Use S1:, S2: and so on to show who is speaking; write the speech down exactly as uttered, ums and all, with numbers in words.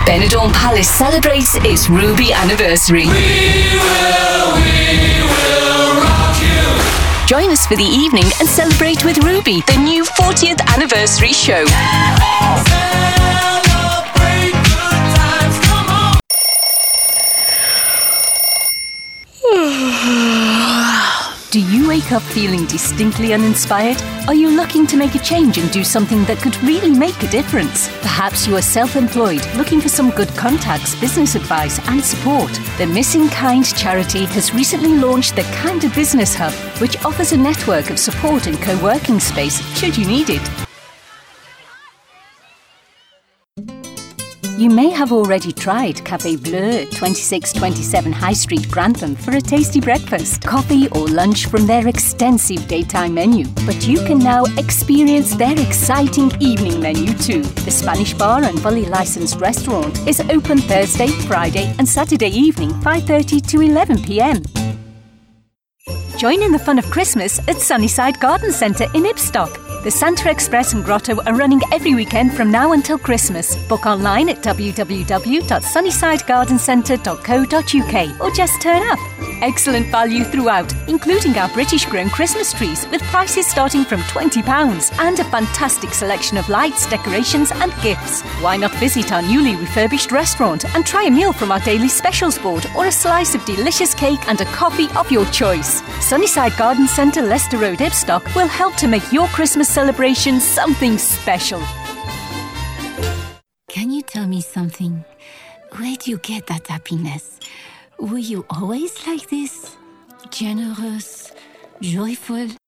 S1: Benidorm Palace celebrates its Ruby anniversary.
S2: We will, we will rock you.
S1: Join us for the evening and celebrate with Ruby, the new fortieth anniversary show.
S2: Celebrate good times, come on.
S1: Do you wake up feeling distinctly uninspired? Are you looking to make a change and do something that could really make a difference? Perhaps you are self-employed, looking for some good contacts, business advice and support. The Missing Kind charity has recently launched the Kinda Business Hub, which offers a network of support and co-working space should you need it. You may have already tried Café Bleu at twenty-six twenty-seven High Street, Grantham for a tasty breakfast, coffee or lunch from their extensive daytime menu. But you can now experience their exciting evening menu too. The Spanish Bar and fully licensed restaurant is open Thursday, Friday and Saturday evening five thirty to eleven p m. Join in the fun of Christmas at Sunnyside Garden Centre in Ibstock. The Santa Express and Grotto are running every weekend from now until Christmas. Book online at w w w dot sunnyside garden centre dot co dot u k or just turn up. Excellent value throughout, including our British-grown Christmas trees with prices starting from twenty pounds and a fantastic selection of lights, decorations and gifts. Why not visit our newly refurbished restaurant and try a meal from our daily specials board or a slice of delicious cake and a coffee of your choice. Sunnyside Garden Centre, Leicester Road, Ibstock will help to make your Christmas celebration something special.
S3: Can you tell me something? Where do you get that happiness? Were you always like this? Generous, joyful?